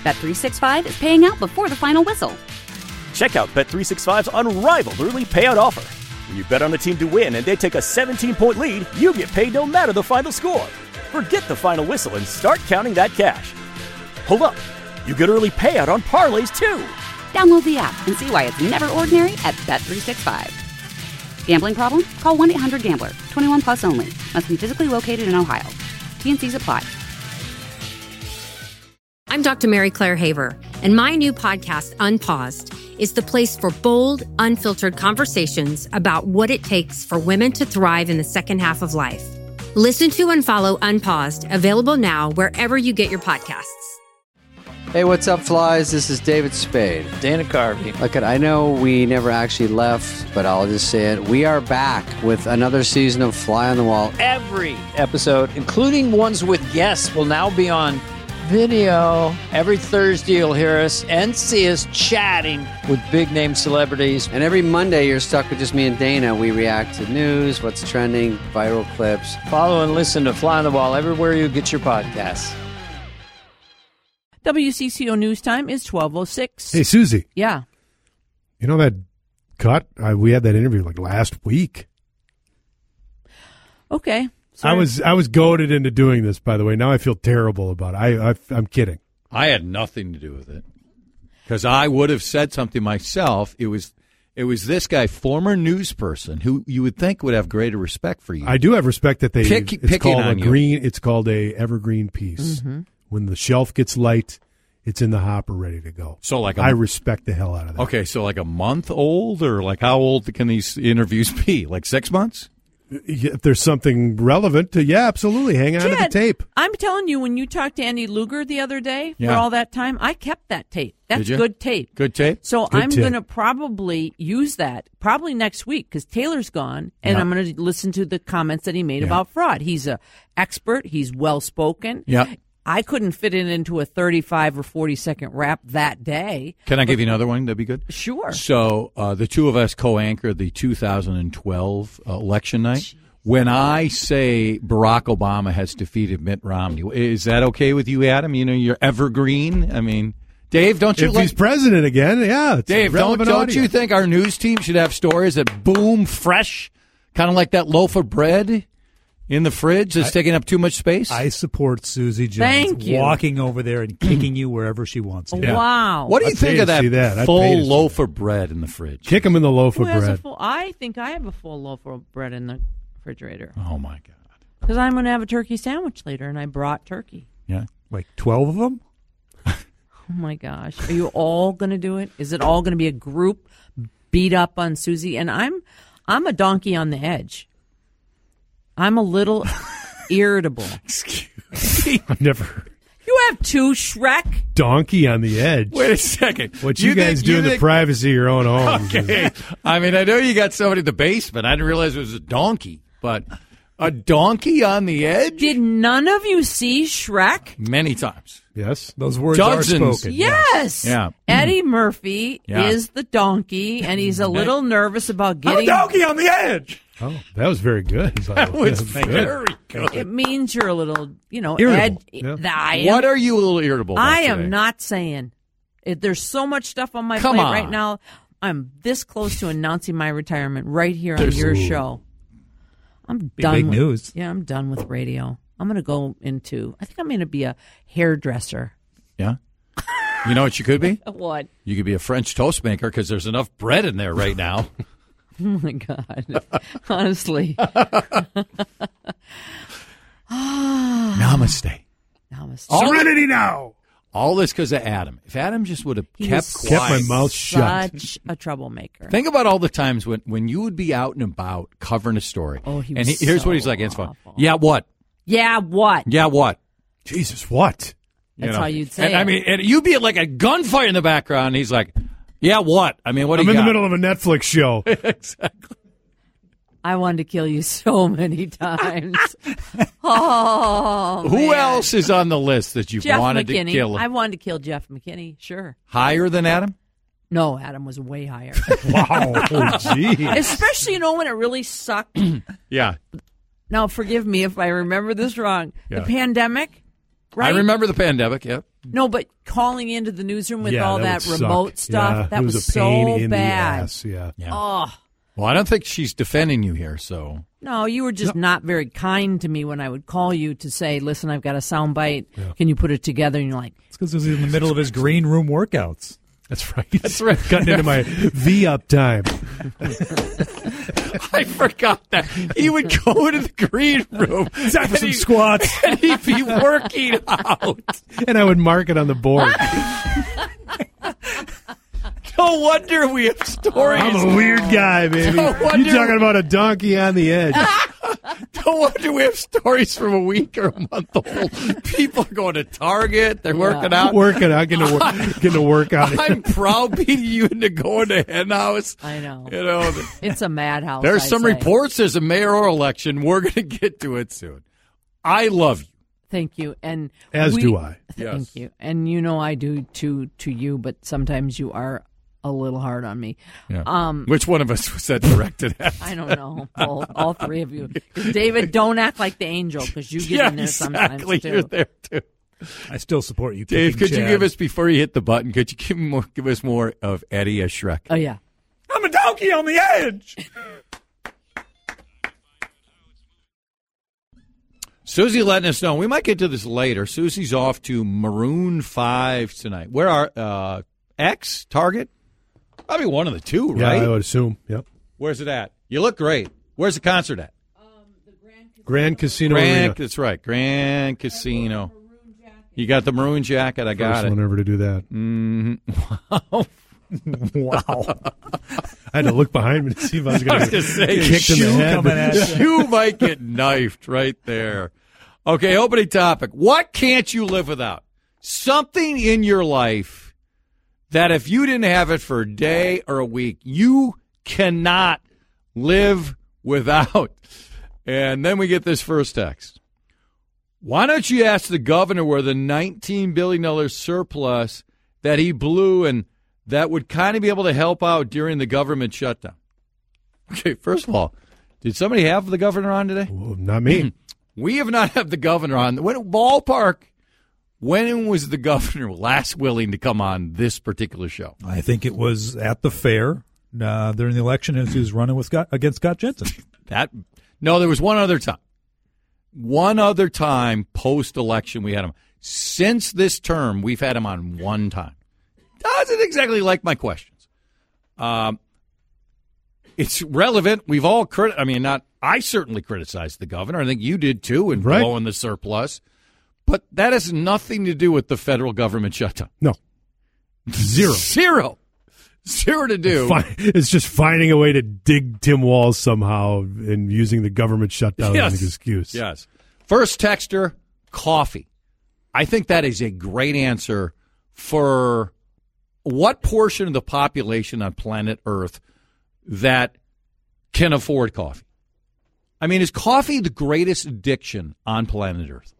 Bet365 is paying out before the final whistle. Check out Bet365's unrivaled early payout offer. When you bet on a team to win and they take a 17-point lead, you get paid no matter the final score. Forget the final whistle and start counting that cash. Hold up. You get early payout on parlays, too. Download the app and see why it's never ordinary at Bet365. Gambling problem? Call 1-800-GAMBLER. 21 plus only. Must be physically located in Ohio. T&Cs apply. I'm Dr. Mary Claire Haver, and my new podcast, Unpaused, is the place for bold, unfiltered conversations about what it takes for women to thrive in the second half of life. Listen to and follow Unpaused, available now wherever you get your podcasts. Hey, what's up, flies? This is David Spade. Dana Carvey. Look, I know we never actually left, but I'll just say it. We are back with another season of Fly on the Wall. Every episode, including ones with guests, will now be on video. Every Thursday, you'll hear us and see us chatting with big-name celebrities. And every Monday, you're stuck with just me and Dana. We react to news, what's trending, viral clips. Follow and listen to Fly on the Wall everywhere you get your podcasts. WCCO News Time is 12:06. Hey, Susie. Yeah. You know that cut? We had that interview like last week. Okay. I was goaded into doing this, by the way. Now I feel terrible about it. I'm kidding. I had nothing to do with it because I would have said something myself. It was this guy, former news person, who you would think would have greater respect for you. I do have respect that it's called on a green. It's called a evergreen piece. Mm-hmm. When the shelf gets light, it's in the hopper ready to go. So I respect the hell out of that. Okay, so like a month old, or like how old can these interviews be? Like 6 months? If there's something relevant to, yeah, absolutely. Hang on to the tape. I'm telling you, when you talked to Andy Luger the other day for all that time, I kept that tape. That's good tape. Good tape? So I'm going to probably use that probably next week because Taylor's gone, and I'm going to listen to the comments that he made about fraud. He's an expert. He's well-spoken. Yeah. I couldn't fit it into a 35 or 40-second rap that day. Can I give you another one? That'd be good. Sure. So the two of us co-anchored the 2012 election night. Jeez. When I say Barack Obama has defeated Mitt Romney, is that okay with you, Adam? You know, you're evergreen. I mean, Dave, don't you? If he's president again, yeah. Dave, don't you think our news team should have stories that boom fresh, kind of like that loaf of bread in the fridge that's taking up too much space? I support Susie Jones walking over there and kicking you wherever she wants to. Yeah. Wow. What do you think of that full loaf of bread in the fridge? Kick him in the loaf of bread. I think I have a full loaf of bread in the refrigerator. Oh, my God. Because I'm going to have a turkey sandwich later, and I brought turkey. Yeah. Like 12 of them? Oh, my gosh. Are you all going to do it? Is it all going to be a group beat up on Susie? And I'm a donkey on the edge. I'm a little irritable. Excuse me. I've never heard. You have two, Shrek. Donkey on the edge. Wait a second. What you guys do in the privacy of your own homes. Okay. I mean, I know you got somebody in the basement. I didn't realize it was a donkey. But a donkey on the edge? Did none of you see Shrek? Many times. Yes. Those words are spoken. Yes. Yeah. Eddie Murphy is the donkey, and he's a little nervous about getting... I'm a donkey on the edge. Oh, that was very good. That was very good. It means you're a little, irritable. What are you a little irritable about I am today? not saying. There's so much stuff on my plate right now. I'm this close to announcing my retirement right here on your show. I'm done. Big news. Yeah, I'm done with radio. I'm going to go into, I think I'm going to be a hairdresser. Yeah? You know what you could be? What? You could be a French toast maker because there's enough bread in there right now. Oh, my God. Honestly. Namaste. Serenity now. All this because of Adam. If Adam just would have kept my mouth shut. Such a troublemaker. Think about all the times when you would be out and about covering a story. Oh, he was here's so what he's like. It's fun. awful. Yeah, what? Yeah, what? Yeah, what? Jesus, what? That's how you'd say and, it. I mean, and you'd be like a gunfight in the background. And he's like, yeah, what? I mean, what do I'm you in got? the middle of a Netflix show. Exactly. I wanted to kill you so many times. Oh, Who man. else is on the list that you've Jeff wanted McKinney. to kill? I wanted to kill Jeff McKinney, sure. Higher than Adam? No, Adam was way higher. Wow. Oh, gee. Especially, when it really sucked. Yeah. Now, forgive me if I remember this wrong. Yeah. The pandemic, right? I remember the pandemic, yep. No, but calling into the newsroom with Yeah, all that that would remote suck. stuff, Yeah, that it was a pain so in the bad. ass, yeah. Oh. Well, I don't think she's defending you here, so. No, you were just not very kind to me when I would call you to say, listen, I've got a sound bite. Yeah. Can you put it together? And you're like, It's because he was in the middle of his green room workouts. That's right. That's right. Cutting into my V-up time. I forgot that. He would go to the green room. Time for some squats. And he'd be working out. And I would mark it on the board. No wonder we have stories. I'm a weird guy, baby. No You wonder- talking about a donkey on the edge. No wonder we have stories from a week or a month old. People are going to Target. They're working out. Getting to work out. I'm browbeating you into going to hen house. I know. You know, It's a madhouse. there's I some say. reports. There's a mayoral election. We're going to get to it soon. I love you. Thank you. And As do I. Yes. Thank you. And you know I do to you, but sometimes you are a little hard on me. Yeah. Which one of us was that directed at? I don't know. All three of you. 'Cause David, don't act like the angel because you get in there sometimes exactly. too. You're there too. I still support you, Dave, kicking could you Chad. give us, before you hit the button, could you give us more of Eddie as Shrek? Oh, yeah. I'm a donkey on the edge. Susie letting us know. We might get to this later. Susie's off to Maroon 5 tonight. Where are X, Target? Probably one of the two, right? Yeah, I would assume. Yep. Where's it at? You look great. Where's the concert at? Grand Casino Arena. That's right. Grand Casino. You got the maroon jacket. I got First it. one ever to do that. Wow. I had to look behind me to see if I was going to say, get kicked in the head. coming at you. You might get knifed right there. Okay, opening topic. What can't you live without? Something in your life that if you didn't have it for a day or a week, you cannot live without. And then we get this first text. Why don't you ask the governor where the $19 billion surplus that he blew and that would kind of be able to help out during the government shutdown? Okay, first of all, did somebody have the governor on today? Well, not me. We have not had the governor on. When was the governor last willing to come on this particular show? I think it was at the fair during the election as he was running against Scott Jensen. No, there was one other time. One other time post-election we had him. Since this term, we've had him on one time. Doesn't exactly like my questions. It's relevant. We've all I certainly criticized the governor. I think you did too in blowing the surplus. But that has nothing to do with the federal government shutdown. No. Zero to do. It's just finding a way to dig Tim Walz somehow and using the government shutdown as an excuse. Yes. First texter, coffee. I think that is a great answer for what portion of the population on planet Earth that can afford coffee. I mean, is coffee the greatest addiction on planet Earth?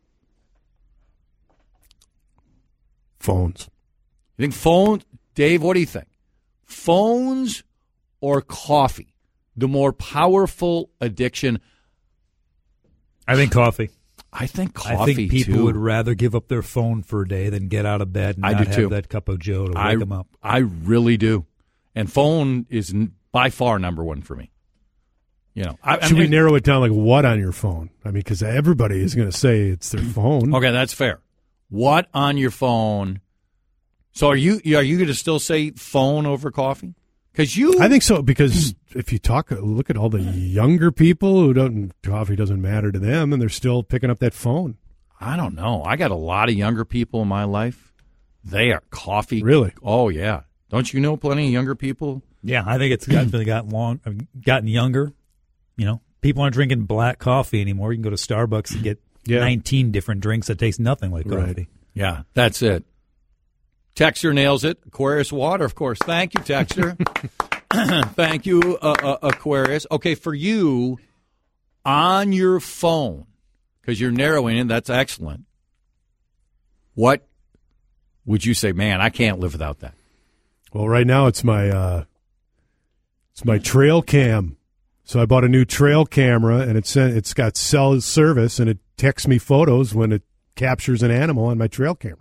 Phones. You think phones? Dave, what do you think? Phones or coffee? The more powerful addiction? I think coffee. I think coffee, I think people too. would rather give up their phone for a day than get out of bed and I not do have too. that cup of Joe to wake them up. I really do. And phone is by far number one for me. You know, Should we narrow it down like what on your phone? I mean, because everybody is going to say it's their phone. Okay, that's fair. What on your phone? So are you going to still say phone over coffee? I think so, because if you look at all the younger people who coffee doesn't matter to them, and they're still picking up that phone. I don't know. I got a lot of younger people in my life. They are coffee. Really? Oh yeah. Don't you know plenty of younger people? Yeah, I think it's gotten younger. You know, people aren't drinking black coffee anymore. You can go to Starbucks and get 19 different drinks that taste nothing like coffee. Right. Yeah, that's it. Texter nails it. Aquarius water, of course. Thank you, Texter. Thank you, Aquarius. Okay, for you, on your phone, because you're narrowing it, that's excellent. What would you say, man, I can't live without that? Well, right now it's my trail cam. So I bought a new trail camera, and it's got cell service, and it texts me photos when it captures an animal on my trail camera.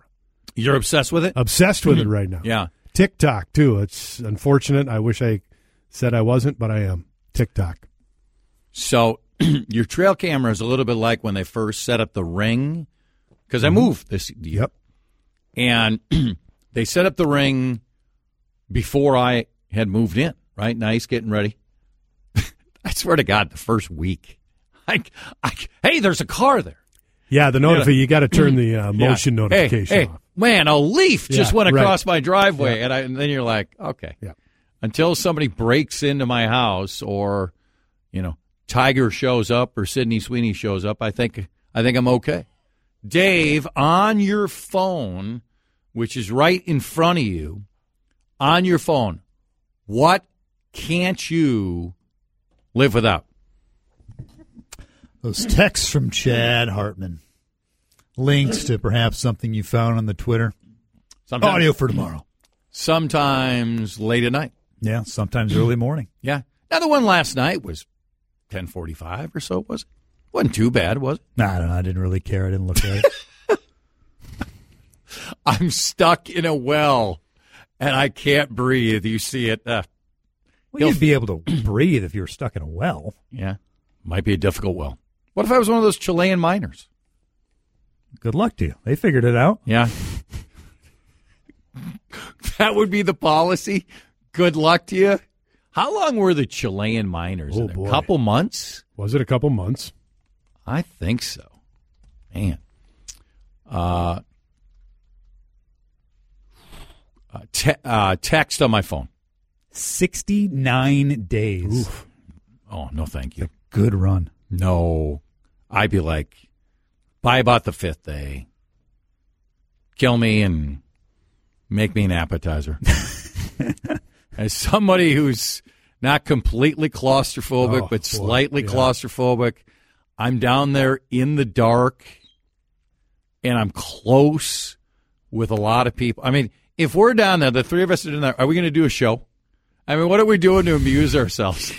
You're obsessed with it? Obsessed with it right now. Yeah. TikTok, too. It's unfortunate. I wish I said I wasn't, but I am. TikTok. So your trail camera is a little bit like when they first set up the Ring, because I moved this year. Yep. And they set up the Ring before I had moved in, right? Nice, getting ready. I swear to God, the first week, hey, there's a car there. Yeah, the you got to turn the motion notification off. Man, a leaf just went across my driveway, and then you're like, okay. Yeah. Until somebody breaks into my house, or Tiger shows up or Sydney Sweeney shows up, I think I'm okay. Dave, on your phone, which is right in front of you, on your phone, what can't you live without? Those texts from Chad Hartman. Links to perhaps something you found on the Twitter. Sometimes, audio for tomorrow. Sometimes late at night. Yeah, sometimes early morning. Yeah. Now, the one last night was 10:45 or so, was it? Wasn't too bad, was it? Nah, I don't know. I didn't really care. I didn't look at it. I'm stuck in a well, and I can't breathe. You see it. Well, you'd be able to breathe if you were stuck in a well. Yeah. Might be a difficult well. What if I was one of those Chilean miners? Good luck to you. They figured it out. Yeah. That would be the policy. Good luck to you. How long were the Chilean miners? Oh, boy. A couple months? Was it a couple months? I think so. Man. Text on my phone. 69 days. Oof. Oh, no thank you. Good run. No. I'd be like, by about the 5th day, kill me and make me an appetizer. As somebody who's not completely claustrophobic, but slightly claustrophobic, I'm down there in the dark, and I'm close with a lot of people. I mean, if we're down there, the three of us are down there, are we going to do a show? I mean, what are we doing to amuse ourselves?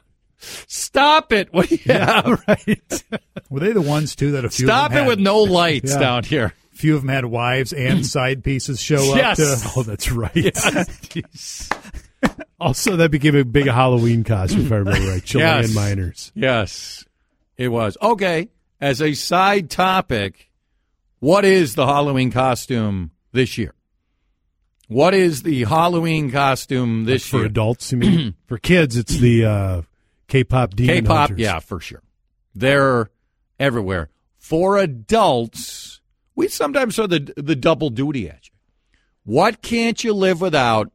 Stop it. Right. Were they the ones, too, that a few Stop of them it with no lights down here. A few of them had wives and side pieces show up. Oh, that's right. Yes. Also, that became a big Halloween costume, if I remember right. Chilean miners. Yes, it was. Okay, as a side topic, what is the Halloween costume this year? What is the Halloween costume this year? For adults, you mean? For kids, it's the K-pop demon K-pop, hunters. yeah, for sure. They're everywhere. For adults, we sometimes throw the double duty at you. What can't you live without?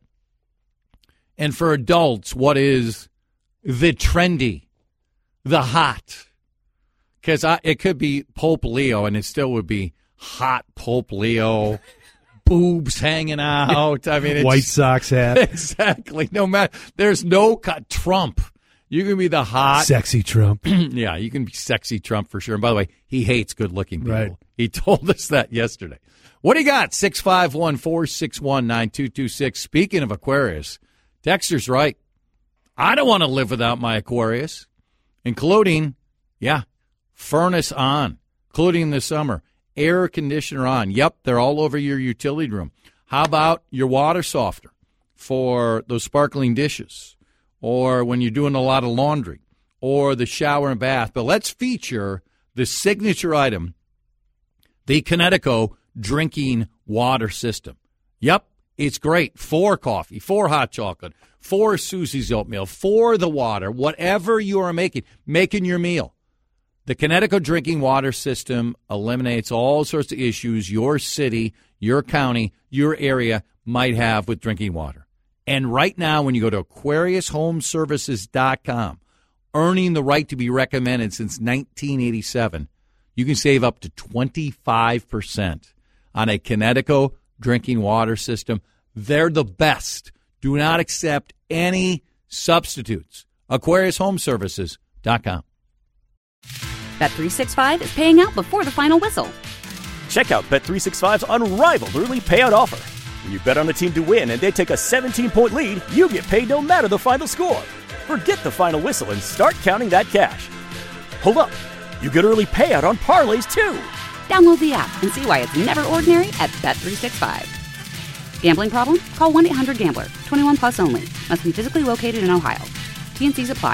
And for adults, what is the trendy, the hot? Because it could be Pope Leo, and it still would be hot Pope Leo, boobs hanging out. I mean, it's, White Sox hat. Exactly. No matter, there's no Trump. You can be the hot, sexy Trump. Yeah, you can be sexy Trump for sure. And by the way, he hates good-looking people. Right. He told us that yesterday. What do you got? 651-461-9226. Speaking of Aquarius, Dexter's right. I don't want to live without my Aquarius, including, furnace on, including the summer, air conditioner on. Yep, they're all over your utility room. How about your water softener for those sparkling dishes, or when you're doing a lot of laundry, or the shower and bath? But let's feature the signature item, the Kinetico drinking water system. Yep. It's great for coffee, for hot chocolate, for Susie's oatmeal, for the water, whatever you are making your meal. The Kinetico drinking water system eliminates all sorts of issues your city, your county, your area might have with drinking water. And right now, when you go to AquariusHomeservices.com, earning the right to be recommended since 1987, you can save up to 25% on a Kinetico drinking water system. They're the best. Do not accept any substitutes. AquariusHomeservices.com. Bet365 is paying out before the final whistle. Check out Bet365's unrivaled early payout offer. When you bet on a team to win and they take a 17-point lead, you get paid no matter the final score. Forget the final whistle and start counting that cash. Hold up. You get early payout on parlays, too. Download the app and see why it's never ordinary at Bet365. Gambling problem? Call 1-800-GAMBLER. 21 plus only. Must be physically located in Ohio. T&Cs apply.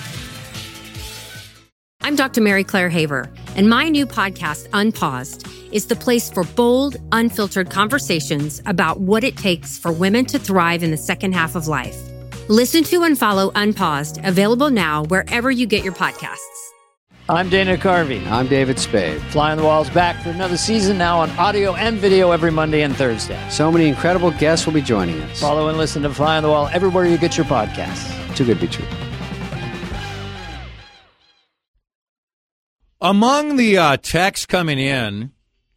I'm Dr. Mary Claire Haver, and my new podcast, Unpaused, is the place for bold, unfiltered conversations about what it takes for women to thrive in the second half of life. Listen to and follow Unpaused, available now wherever you get your podcasts. I'm Dana Carvey. I'm David Spade. Fly on the Wall's back for another season now on audio and video every Monday and Thursday. So many incredible guests will be joining us. Follow and listen to Fly on the Wall everywhere you get your podcasts. Too good to be true. Among the texts coming in,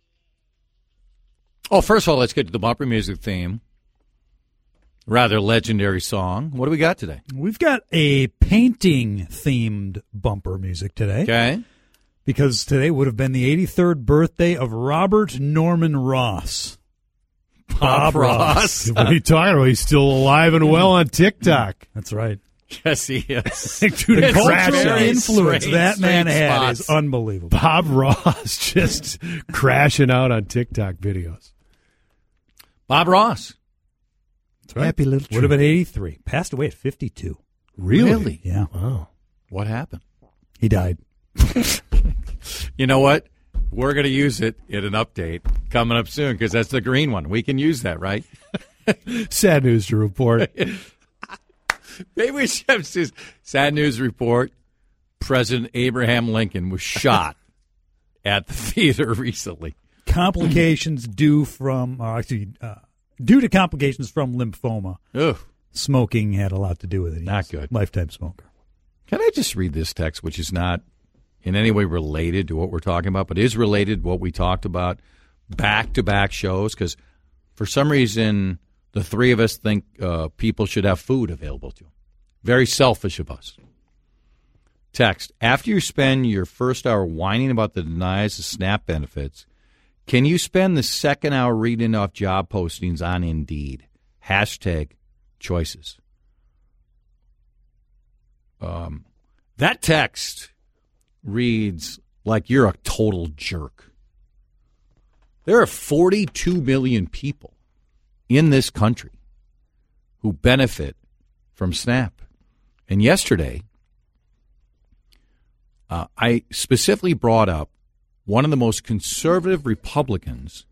first of all, let's get to the bumper music theme. Rather legendary song. What do we got today? We've got a painting-themed bumper music today. Okay. Because today would have been the 83rd birthday of Robert Norman Ross. Bob Ross. What are you talking about? He's still alive and well on TikTok. That's right. Yes, he is. Dude, the cultural very influence that man had spots. is unbelievable. Bob Ross just crashing out on TikTok videos. Bob Ross. That's right. Happy little would have been 83. Passed away at 52. Really? Yeah. Wow. What happened? He died. You know what? We're going to use it in an update coming up soon because that's the green one. We can use that, right? Sad news to report. Maybe we should have this sad news report. President Abraham Lincoln was shot at the theater recently. Complications due to complications from lymphoma. Ugh. Smoking had a lot to do with it. Not good. Lifetime smoker. Can I just read this text, which is not in any way related to what we're talking about, but is related to what we talked about back-to-back shows? Because for some reason, the three of us think people should have food available to them. Very selfish of us. Text, after you spend your first hour whining about the denials of SNAP benefits, can you spend the second hour reading off job postings on Indeed? #choices. That text reads like you're a total jerk. There are 42 million people in this country who benefit from SNAP. And yesterday, I specifically brought up one of the most conservative Republicans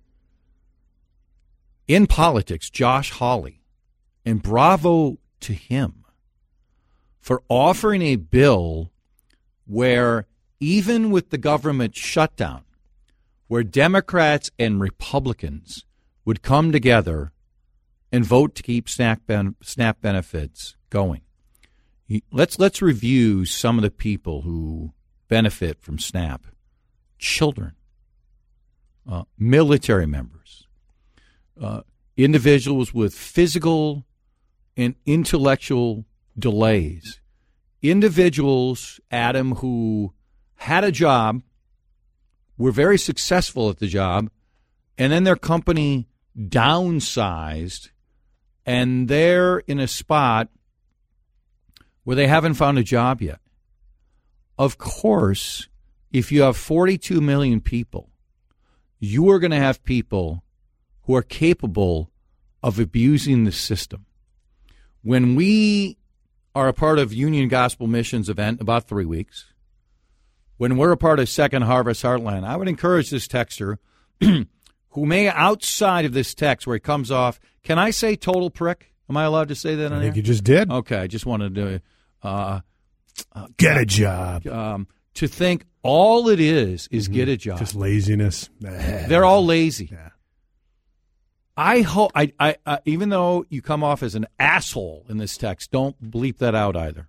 in politics, Josh Hawley, and bravo to him for offering a bill where even with the government shutdown, where Democrats and Republicans would come together and vote to keep SNAP benefits going. Let's review some of the people who benefit from SNAP. Children, military members, individuals with physical and intellectual delays, individuals, Adam, who had a job, were very successful at the job, and then their company downsized, and they're in a spot where they haven't found a job yet. Of course, if you have 42 million people, you are going to have people who are capable of abusing the system. When we are a part of Union Gospel Missions event, about 3 weeks, when we're a part of Second Harvest Heartland, I would encourage this texter who may, outside of this text where he comes off, can I say total prick? Am I allowed to say that? I think you just did. Okay, I just wanted to get a job. To think all it is get a job. Just laziness. They're all lazy. Yeah. I hope, I even though you come off as an asshole in this text, don't bleep that out either.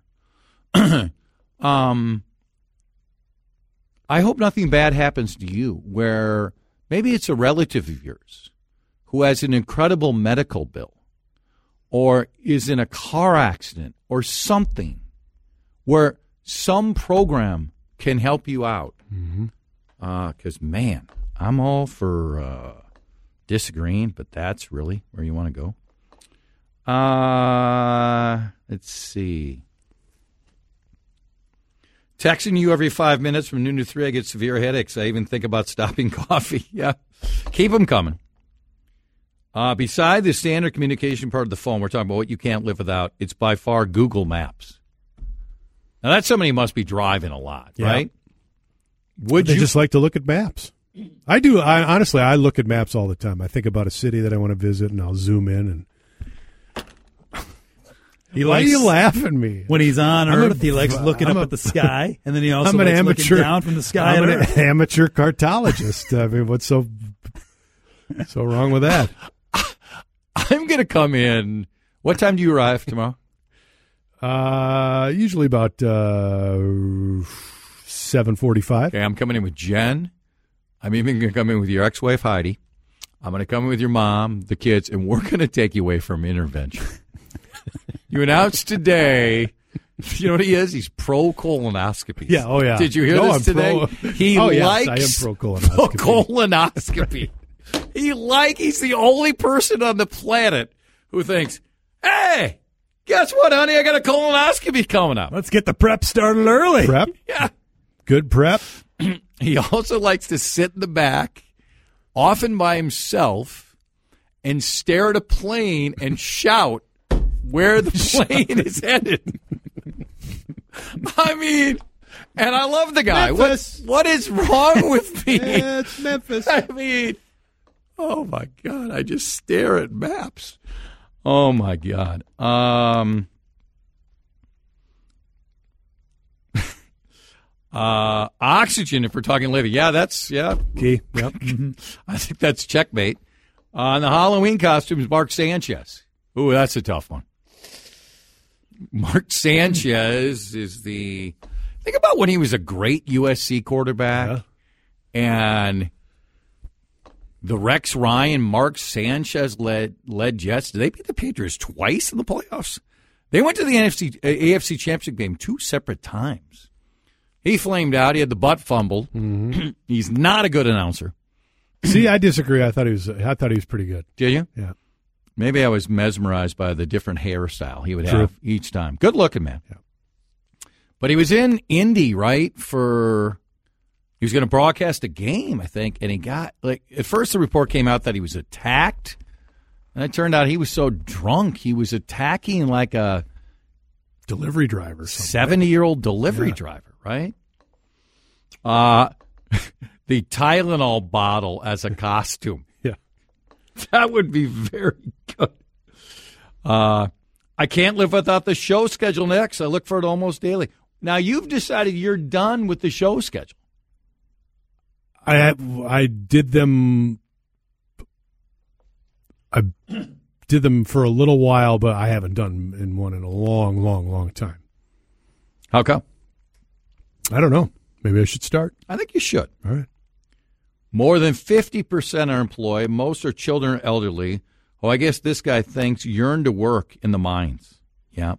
I hope nothing bad happens to you where maybe it's a relative of yours who has an incredible medical bill or is in a car accident or something where some program can help you out. Because, man, I'm all for disagreeing, but that's really where you want to go. Let's see. Texting you every 5 minutes from noon to 3, I get severe headaches. I even think about stopping coffee. Yeah. Keep them coming. Beside the standard communication part of the phone, we're talking about what you can't live without. It's by far Google Maps. Now, that's somebody who must be driving a lot, right? Would they you just like to look at maps? I do. Honestly, I look at maps all the time. I think about a city that I want to visit, and I'll zoom in. And why are you laughing at me? When he's on Earth, he likes looking up at the sky, and then he also likes looking down from the sky. I'm an amateur cartologist. I mean, what's so wrong with that? I'm going to come in. What time do you arrive tomorrow? Usually about 7:45. Okay, I'm coming in with Jen. I'm even going to come in with your ex-wife, Heidi. I'm going to come in with your mom, the kids, and we're going to take you away from intervention. You announced today, you know what he is? He's pro-colonoscopy. Yeah, oh yeah. Did you hear this today? He likes I am pro-colonoscopy. He's the only person on the planet who thinks, hey, guess what, honey? I got a colonoscopy coming up. Let's get the prep started early. Prep? Yeah. Good prep. He also likes to sit in the back, often by himself, and stare at a plane and shout where the plane is headed. I mean, and I love the guy. What is wrong with me? It's Memphis. I mean, oh, my God. I just stare at maps. Oh, my God. Oxygen, if we're talking living. Yeah, that's, key. Yep. I think that's checkmate. The Halloween costumes, Mark Sanchez. Ooh, that's a tough one. Mark Sanchez is think about when he was a great USC quarterback and the Rex Ryan, Mark Sanchez led Jets. Did they beat the Patriots twice in the playoffs? They went to the AFC Championship game 2 separate times. He flamed out. He had the butt fumble. Mm-hmm. He's not a good announcer. See, I disagree. I thought he was pretty good. Did you? Yeah. Maybe I was mesmerized by the different hairstyle he would have each time. Good looking, man. Yeah. But he was in Indy, right? He was going to broadcast a game, I think, and he got at first the report came out that he was attacked, and it turned out he was so drunk he was attacking like a delivery driver, 70-year-old delivery driver, right? The Tylenol bottle as a costume. Yeah. That would be very good. I can't live without the show schedule next. I look for it almost daily. Now, you've decided you're done with the show schedule. I did them for a little while, but I haven't done one in a long, long, long time. How come? I don't know. Maybe I should start. I think you should. All right. More than 50% are employed. Most are children or elderly. Oh, I guess this guy thinks yearn to work in the mines. Yeah.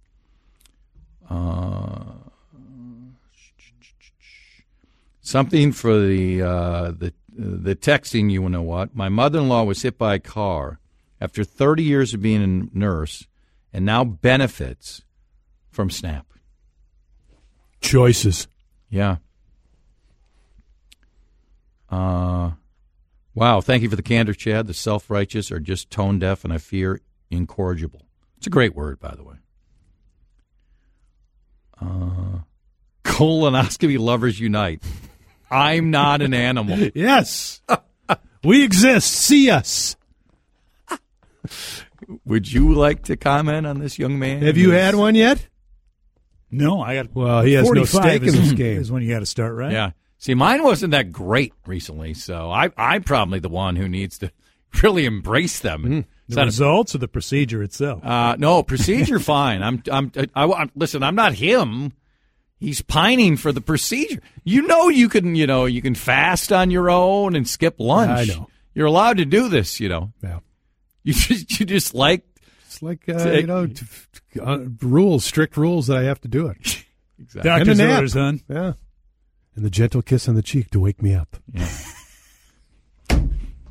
Something for the texting, you know what? My mother-in-law was hit by a car after 30 years of being a nurse and now benefits from SNAP. Choices. Yeah. Wow, thank you for the candor, Chad. The self-righteous are just tone-deaf and I fear incorrigible. It's a great word, by the way. Colonoscopy lovers unite. I'm not an animal. Yes. We exist. See us. Would you like to comment on this young man? Have you had one yet? No, I got. Well, he has no stake in this game. Is when you got to start, right? Yeah. See, mine wasn't that great recently, so I'm probably the one who needs to really embrace them. Mm-hmm. The results or the procedure itself? No, procedure fine. Listen, I'm not him. He's pining for the procedure. You can fast on your own and skip lunch. I know. You're allowed to do this, Yeah. You just like. It's like, rules, strict rules that I have to do it. Exactly. Doctor's orders, son. Yeah. And the gentle kiss on the cheek to wake me up. Yeah.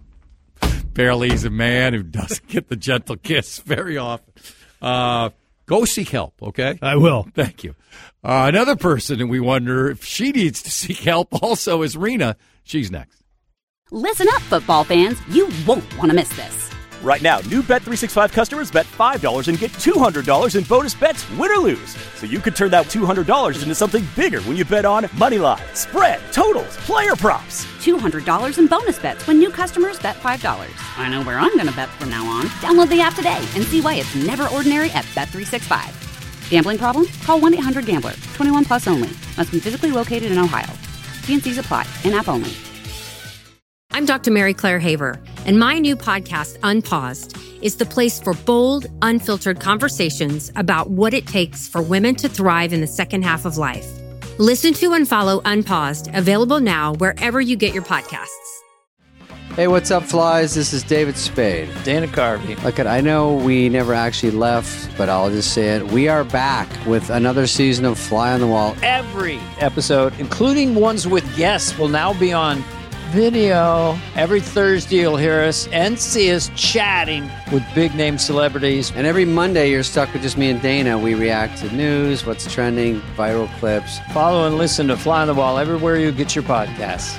Apparently he's a man who doesn't get the gentle kiss very often. Go seek help, okay? I will. Thank you. Another person, and we wonder if she needs to seek help also is Rena. She's next. Listen up, football fans. You won't want to miss this. Right now, new Bet365 customers bet $5 and get $200 in bonus bets, win or lose. So you could turn that $200 into something bigger when you bet on moneyline, spread, totals, player props. $200 in bonus bets when new customers bet $5. I know where I'm going to bet from now on. Download the app today and see why it's never ordinary at Bet365. Gambling problem? Call 1-800-GAMBLER. 21 plus only. Must be physically located in Ohio. T&Cs apply. In-app only. I'm Dr. Mary Claire Haver, and my new podcast, Unpaused, is the place for bold, unfiltered conversations about what it takes for women to thrive in the second half of life. Listen to and follow Unpaused, available now wherever you get your podcasts. Hey, what's up, flies? This is David Spade. Dana Carvey. Look, I know we never actually left, but I'll just say it. We are back with another season of Fly on the Wall. Every episode, including ones with guests, will now be on video. Every Thursday, you'll hear us and see us chatting with big-name celebrities. And every Monday, you're stuck with just me and Dana. We react to news, what's trending, viral clips. Follow and listen to Fly on the Wall everywhere you get your podcasts.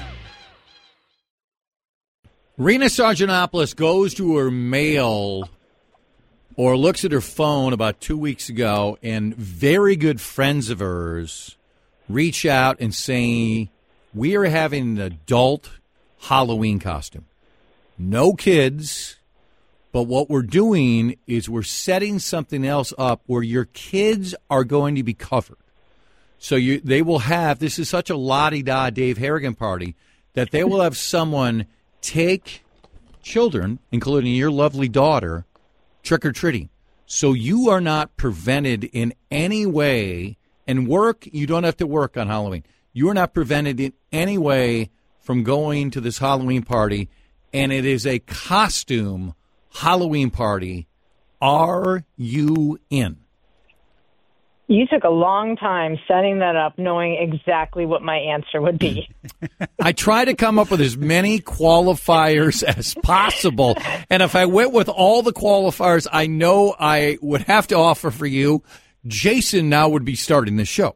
Rena Sargentopoulos goes to her mail or looks at her phone about 2 weeks ago, and very good friends of hers reach out and say, we are having an adult Halloween costume. No kids, but what we're doing is we're setting something else up where your kids are going to be covered. So they will have, this is such a la-di-da Dave Harrigan party, that they will have someone take children, including your lovely daughter, trick-or-treating. So you are not prevented in any way, and work, you don't have to work on Halloween. You are not prevented in any way from going to this Halloween party, and it is a costume Halloween party. Are you in? You took a long time setting that up, knowing exactly what my answer would be. I try to come up with as many qualifiers as possible, and if I went with all the qualifiers I know I would have to offer for you, Jason now would be starting the show.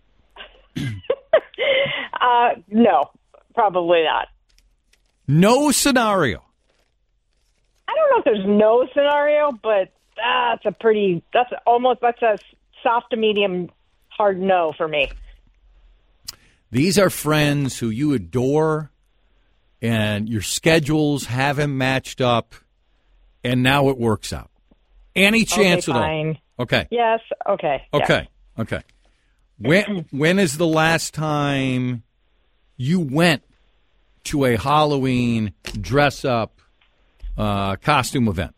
No, probably not. No scenario. I don't know if there's no scenario, but that's a soft to medium hard no for me. These are friends who you adore, and your schedules haven't matched up, and now it works out. Any chance at all? Okay. Yes. Okay. Okay. Yes. Okay. When is the last time you went to a Halloween dress-up costume event?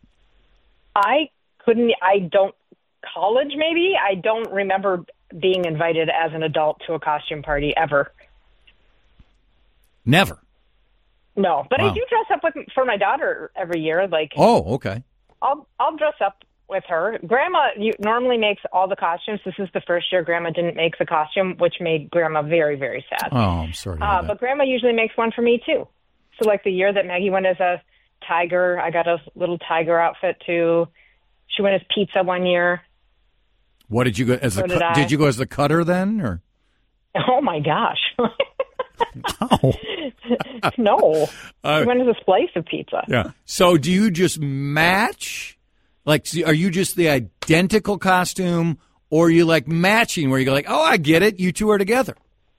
College maybe? I don't remember being invited as an adult to a costume party ever. Never? No, but Wow. I do dress up for my daughter every year. Oh, okay. I'll dress up with her. Grandma normally makes all the costumes. This is the first year Grandma didn't make the costume, which made Grandma very, very sad. Oh, I'm sorry to hear that. But Grandma usually makes one for me, too. So, the year that Maggie went as a tiger, I got a little tiger outfit, too. She went as Pizza one year. What did you go as? Did you go as the cutter then, or? Oh, my gosh. Oh. No. She went as a slice of pizza. Yeah. So do you just match? Are you just the identical costume, or are you matching where you go oh, I get it, you two are together?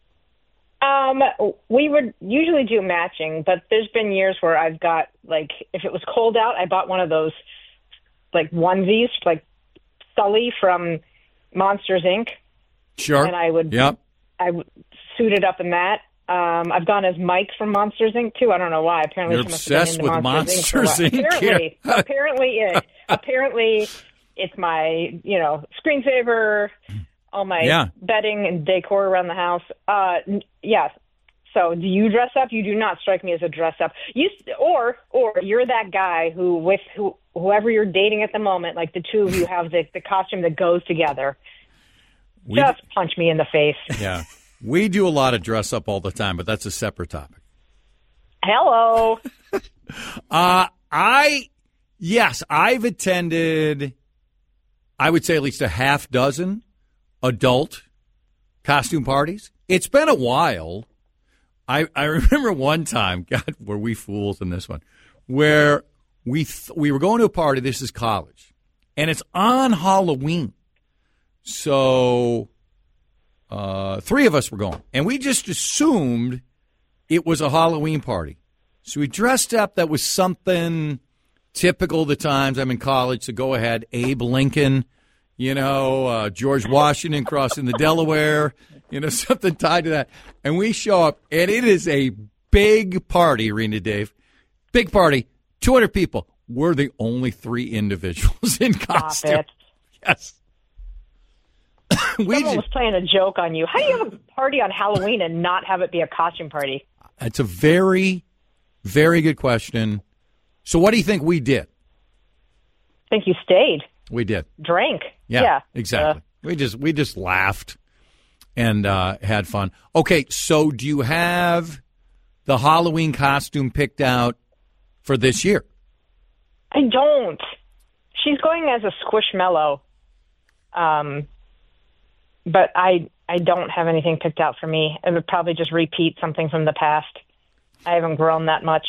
We would usually do matching, but there's been years where I've got, if it was cold out, I bought one of those, onesies, Sully from Monsters, Inc. Sure. And I would suit it up in that. I've gone as Mike from Monsters, Inc. too. I don't know why. Apparently, you're obsessed with Monsters, Inc. Apparently, it's my screensaver, all my bedding and decor around the house. Yes. So, do you dress up? You do not strike me as a dress up. Or you're that guy whoever you're dating at the moment, the two of you have the costume that goes together. Just punch me in the face. Yeah. We do a lot of dress up all the time, but that's a separate topic. Hello. I've attended I would say at least a half dozen adult costume parties. It's been a while. I remember one time, God, were we fools in this one, where we were going to a party. This is college, and it's on Halloween. So 3 of us were going, and we just assumed it was a Halloween party. So we dressed up. That was something typical of the times. I'm in college, so go ahead. Abe Lincoln, George Washington crossing the Delaware, something tied to that. And we show up, and it is a big party, Rena Dave. Big party, 200 people. We're the only 3 individuals in costume. Stop it. Yes. Someone was playing a joke on you. How do you have a party on Halloween and not have it be a costume party? It's a very, very good question. So what do you think we did? I think you stayed. We did. Drank. Yeah. Exactly. We just laughed and had fun. Okay, so do you have the Halloween costume picked out for this year? I don't. She's going as a Squishmallow. But I don't have anything picked out for me. It would probably just repeat something from the past. I haven't grown that much.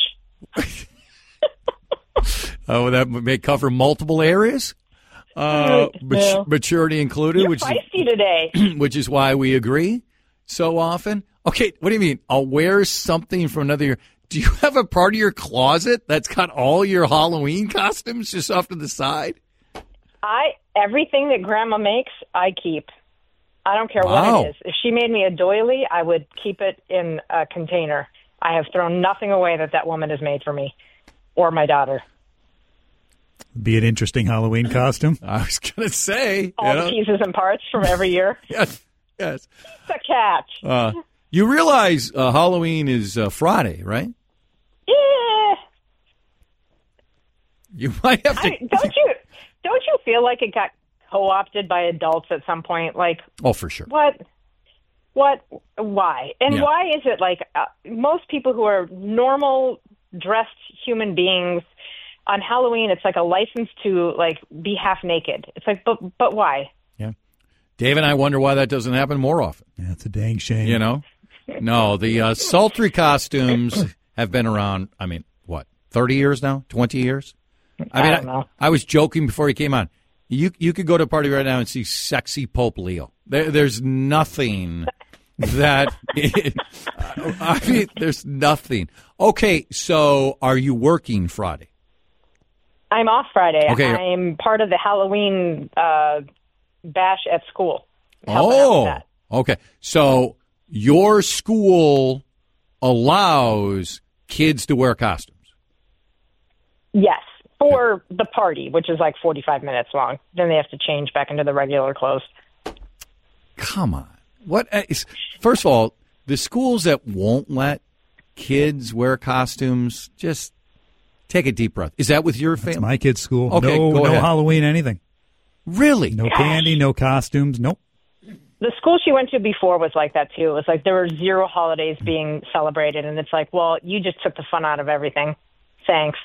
Oh, that may cover multiple areas? Maturity included. You're feisty today. Which is why we agree so often. Okay, what do you mean? I'll wear something from another year. Do you have a part of your closet that's got all your Halloween costumes just off to the side? Everything that Grandma makes, I keep. I don't care what it is. If she made me a doily, I would keep it in a container. I have thrown nothing away that woman has made for me or my daughter. Be an interesting Halloween costume. I was going to say. All the pieces and parts from every year. Yes. It's a catch. You realize Halloween is Friday, right? Yeah. You might have to. Don't you feel like it got co-opted by adults at some point? Like, oh, for sure. What? Why? And why is it like most people who are normal dressed human beings on Halloween, it's like a license to like be half naked. It's like, but why? Yeah. Dave and I wonder why that doesn't happen more often. Yeah, it's a dang shame. No, the sultry costumes have been around, 30 years now? 20 years? I don't know. I was joking before he came on. You could go to a party right now and see sexy Pope Leo. There's nothing that there's nothing. Okay, so are you working Friday? I'm off Friday. Okay. I'm part of the Halloween bash at school. Okay. So your school allows kids to wear costumes? Yes. For the party, which is like 45 minutes long. Then they have to change back into the regular clothes. Come on. First of all, the schools that won't let kids wear costumes, just take a deep breath. Is that with your family? That's my kid's school. Okay, no ahead. Halloween anything. Really? No candy, no costumes, nope. The school she went to before was like that, too. It was like there were 0 holidays being celebrated, and it's like, well, you just took the fun out of everything. Thanks.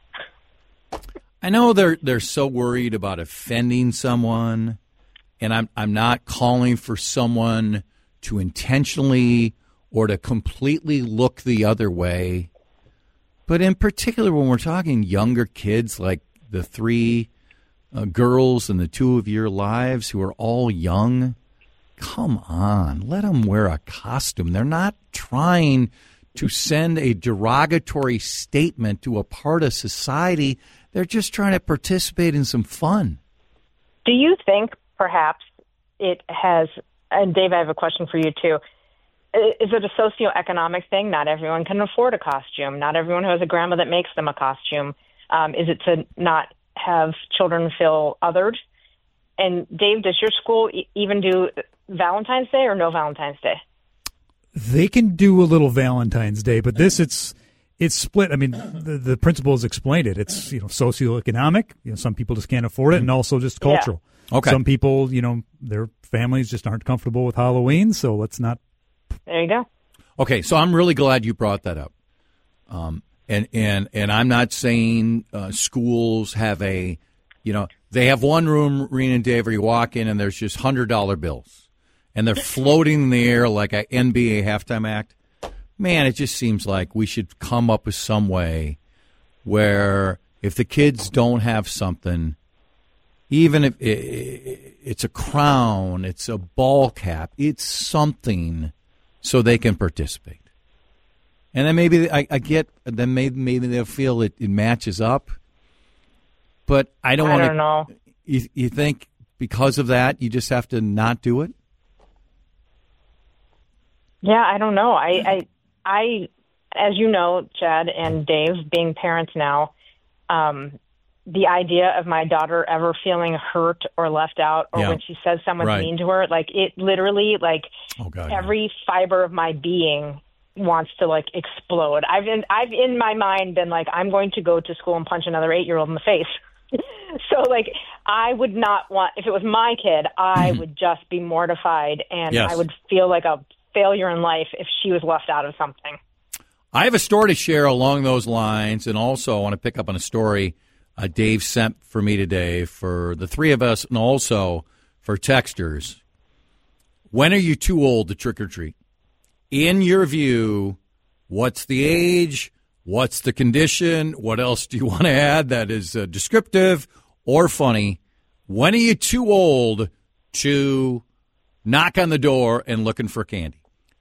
I know they're so worried about offending someone, and I'm not calling for someone to intentionally or to completely look the other way. But in particular, when we're talking younger kids, like the 3 girls and the 2 of your lives who are all young, come on, let them wear a costume. They're not trying to send a derogatory statement to a part of society. They're just trying to participate in some fun. Do you think perhaps it has, and Dave, I have a question for you too. Is it a socioeconomic thing? Not everyone can afford a costume. Not everyone has a grandma that makes them a costume. Is it to not have children feel othered? And Dave, does your school even do Valentine's Day or no Valentine's Day? They can do a little Valentine's Day, but it's split. I mean, the principals explained it. It's socioeconomic. Some people just can't afford it, and also just cultural. Yeah. Okay. Some people, their families just aren't comfortable with Halloween, so let's not. There you go. Okay, so I'm really glad you brought that up. And I'm not saying schools have a They have one room, Rena and Dave, where you walk in and there's just $100 bills. And they're floating in the air like an NBA halftime act. Man, it just seems like we should come up with some way where if the kids don't have something, even if it's a crown, it's a ball cap, it's something so they can participate. And then maybe maybe they'll feel it matches up. But I don't know. You think because of that you just have to not do it? Yeah, I don't know. I as you know, Chad and Dave, being parents now, the idea of my daughter ever feeling hurt or left out, or when she says someone's mean to her, like it literally, every fiber of my being wants to explode. I've in my mind been like, I'm going to go to school and punch another 8-year-old in the face. So I would not want, if it was my kid, I would just be mortified, and I would feel like a failure in life if she was left out of something. I have a story to share along those lines, and also I want to pick up on a story Dave sent for me today for the three of us, and also for texters. When are you too old to trick or treat? In your view, what's the age? What's the condition? What else do you want to add that is descriptive or funny? When are you too old to knock on the door and looking for candy?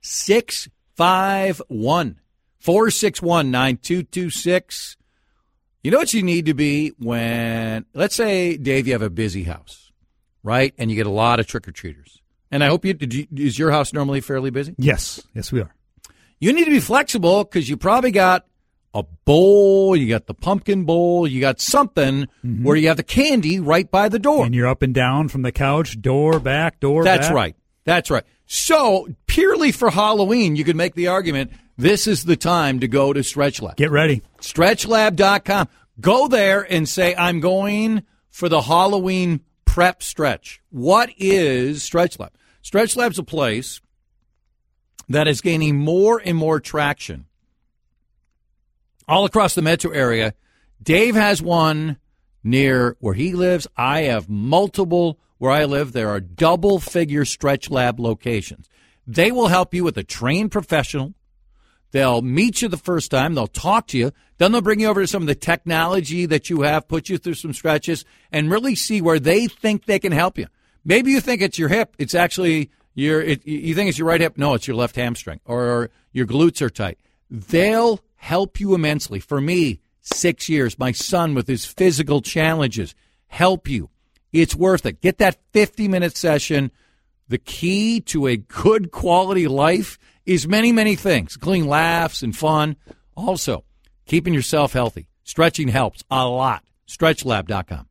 651-461-9226. You know what you need to be when, let's say, Dave, you have a busy house, right? And you get a lot of trick-or-treaters. And I hope is your house normally fairly busy? Yes, we are. You need to be flexible because you probably got a bowl, you got the pumpkin bowl, you got something where you have the candy right by the door. And you're up and down from the couch, door back. That's right. So, purely for Halloween, you could make the argument, this is the time to go to StretchLab. Get ready. StretchLab.com. Go there and say, I'm going for the Halloween prep stretch. What is StretchLab? StretchLab's a place that is gaining more and more traction all across the metro area. Dave has one near where he lives. I have multiple where I live. There are double-figure StretchLab locations. They will help you with a trained professional. They'll meet you the first time. They'll talk to you. Then they'll bring you over to some of the technology that you have, put you through some stretches, and really see where they think they can help you. Maybe you think it's your hip. It's actually you think it's your right hip. No, it's your left hamstring, or your glutes are tight. They'll help you immensely. For me, 6 years. My son with his physical challenges, help you. It's worth it. Get that 50-minute session. The key to a good quality life is many, many things, including laughs and fun. Also, keeping yourself healthy. Stretching helps a lot. StretchLab.com.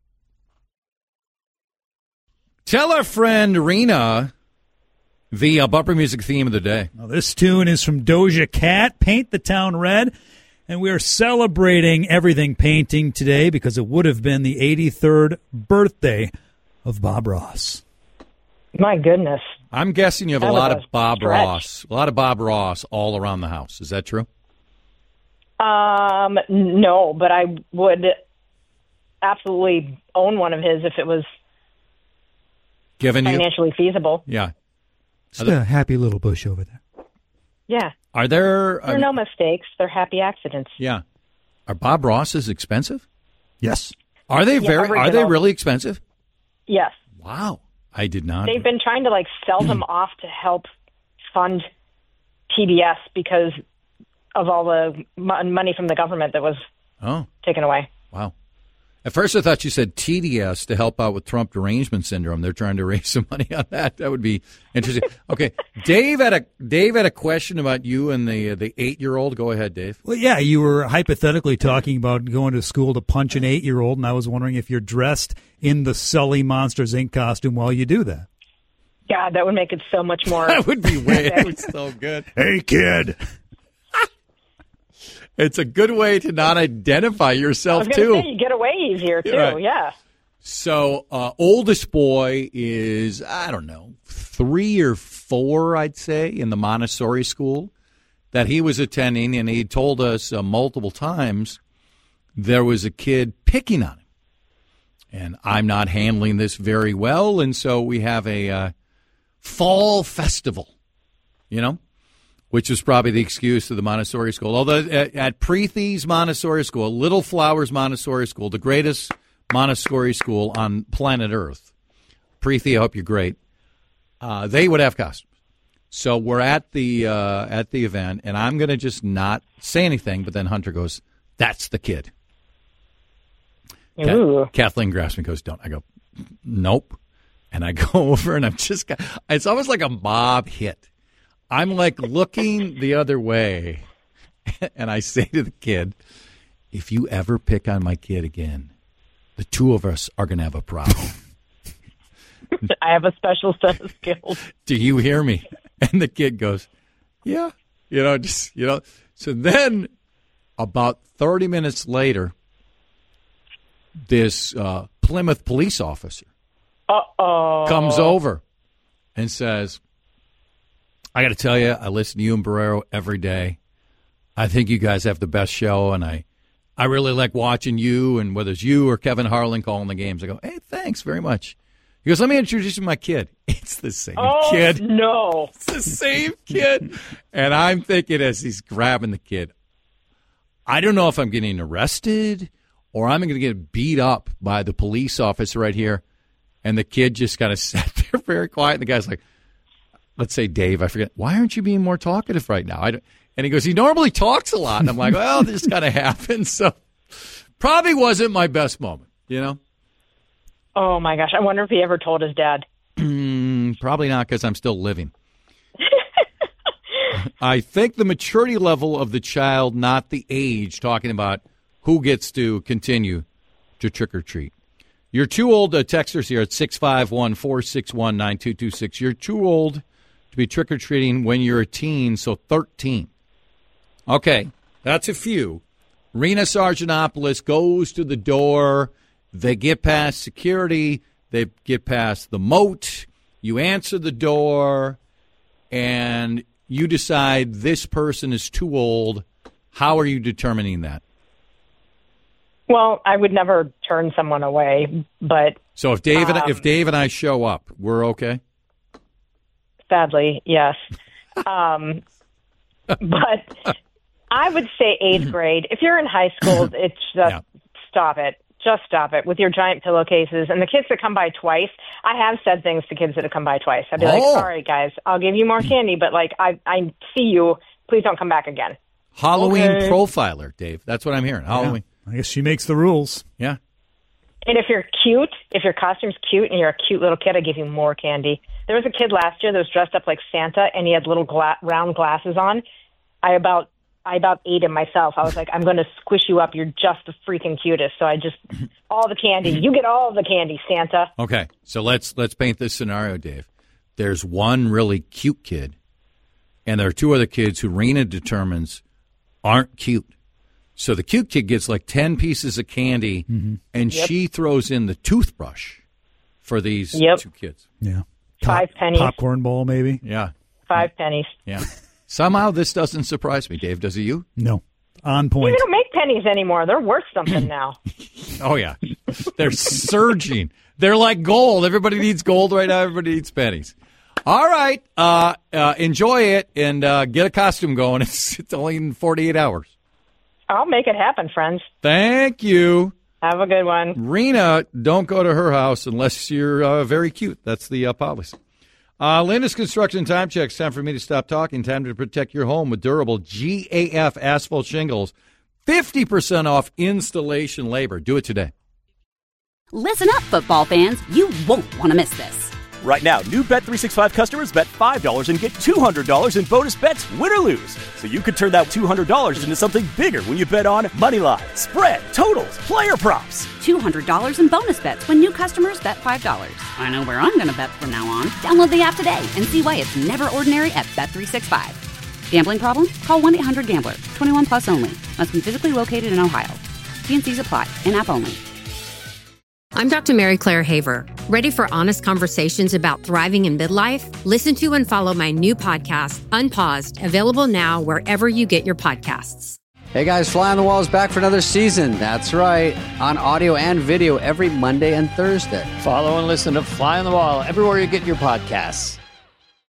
Tell our friend Rena the bumper music theme of the day. Well, this tune is from Doja Cat, Paint the Town Red. And we are celebrating everything painting today because it would have been the 83rd birthday of Bob Ross. My goodness. I'm guessing you have a lot of Bob Ross all around the house. Is that true? No, but I would absolutely own one of his if it was financially feasible. Yeah. Just a happy little bush over there. Yeah. Are there are no mistakes. They're happy accidents. Yeah. Are Bob Rosses expensive? Yes. Are they Are they really expensive? Yes. Wow. I did not. They've been trying to sell them off to help fund PBS because of all the money from the government that was taken away. Wow. At first I thought you said TDS to help out with Trump derangement syndrome. They're trying to raise some money on that. That would be interesting. Okay. Dave had a question about you and the 8-year-old. Go ahead, Dave. Well, yeah, you were hypothetically talking about going to school to punch an 8-year-old, and I was wondering if you're dressed in the Sully Monsters, Inc. costume while you do that. God, that would make it so much more. That would be that would so good. Hey, kid. It's a good way to not identify yourself, too. Say, you get away easier, too, right. Yeah. So, oldest boy is, 3 or 4, I'd say, in the Montessori school that he was attending, and he told us multiple times there was a kid picking on him. And I'm not handling this very well, and so we have a fall festival, which is probably the excuse of the Montessori school. Although at Preethi's Montessori School, Little Flowers Montessori School, the greatest Montessori school on planet Earth, Preethi, I hope you're great, they would have costumes. So we're at the event, and I'm going to just not say anything, but then Hunter goes, "That's the kid." Kathleen grabs me and goes, "Don't." I go, "Nope." And I go over and it's almost like a mob hit. I'm like looking the other way and I say to the kid, "If you ever pick on my kid again, the two of us are going to have a problem." I have a special set of skills. Do you hear me? And the kid goes, "Yeah." So then about 30 minutes later, this Plymouth police officer comes over and says, "I got to tell you, I listen to you and Barrero every day. I think you guys have the best show, and I really like watching you, and whether it's you or Kevin Harlan calling the games." I go, "Hey, thanks very much." He goes, "Let me introduce you to my kid." It's the same kid. No. It's the same kid. And I'm thinking as he's grabbing the kid, I don't know if I'm getting arrested or I'm going to get beat up by the police officer right here. And the kid just kind of sat there very quiet. And the guy's like, let's say Dave, I forget, "Why aren't you being more talkative right now?" And he goes, "He normally talks a lot." And I'm like, well, this kind of happens. So probably wasn't my best moment, Oh, my gosh. I wonder if he ever told his dad. Probably not, because I'm still living. I think the maturity level of the child, not the age, talking about who gets to continue to trick or treat. You're too old, texters here at 651-461-9226. You're too old to be trick or treating when you're a teen, so 13. Okay, that's a few. Rena Sargentopoulos goes to the door. They get past security. They get past the moat. You answer the door, and you decide this person is too old. How are you determining that? Well, I would never turn someone away, but so if Dave and I show up, we're okay. Sadly, yes. But I would say 8th grade. If you're in high school, it's just stop it. Just stop it with your giant pillowcases. And the kids that come by twice, I have said things to kids that have come by twice. I'd be like, "All right, guys, I'll give you more candy, but I see you. Please don't come back again." Halloween profiler, Dave. That's what I'm hearing. Halloween. I guess she makes the rules. Yeah. And if you're cute, if your costume's cute and you're a cute little kid, I give you more candy. There was a kid last year that was dressed up like Santa, and he had little round glasses on. I about ate him myself. I was like, "I'm going to squish you up. You're just the freaking cutest." So I just, all the candy. You get all of the candy, Santa. Okay, so let's paint this scenario, Dave. There's one really cute kid, and there are two other kids who Rena determines aren't cute. So the cute kid gets like 10 pieces of candy, and she throws in the toothbrush for these two kids. Yeah. 5 pennies. Popcorn bowl, maybe? Yeah. 5 pennies. Yeah. Somehow this doesn't surprise me, Dave. Does it you? No. On point. We don't make pennies anymore. They're worth something now. Oh, yeah. They're surging. They're like gold. Everybody needs gold right now. Everybody needs pennies. All right. Enjoy it and get a costume going. It's only in 48 hours. I'll make it happen, friends. Thank you. Have a good one. Rena, don't go to her house unless you're very cute. That's the policy. Linda's Construction Time Checks. Time for me to stop talking. Time to protect your home with durable GAF asphalt shingles. 50% off installation labor. Do it today. Listen up, football fans. You won't want to miss this. Right now, new Bet365 customers bet $5 and get $200 in bonus bets, win or lose. So you could turn that $200 into something bigger when you bet on money line, spread, totals, player props. $200 in bonus bets when new customers bet $5. I know where I'm going to bet from now on. Download the app today and see why it's never ordinary at Bet365. Gambling problem? Call 1-800-GAMBLER. 21 plus only. Must be physically located in Ohio. T&Cs apply. In-app only. I'm Dr. Mary Claire Haver. Ready for honest conversations about thriving in midlife? Listen to and follow my new podcast, Unpaused, available now wherever you get your podcasts. Hey guys, Fly on the Wall is back for another season. That's right. On audio and video every Monday and Thursday. Follow and listen to Fly on the Wall everywhere you get your podcasts.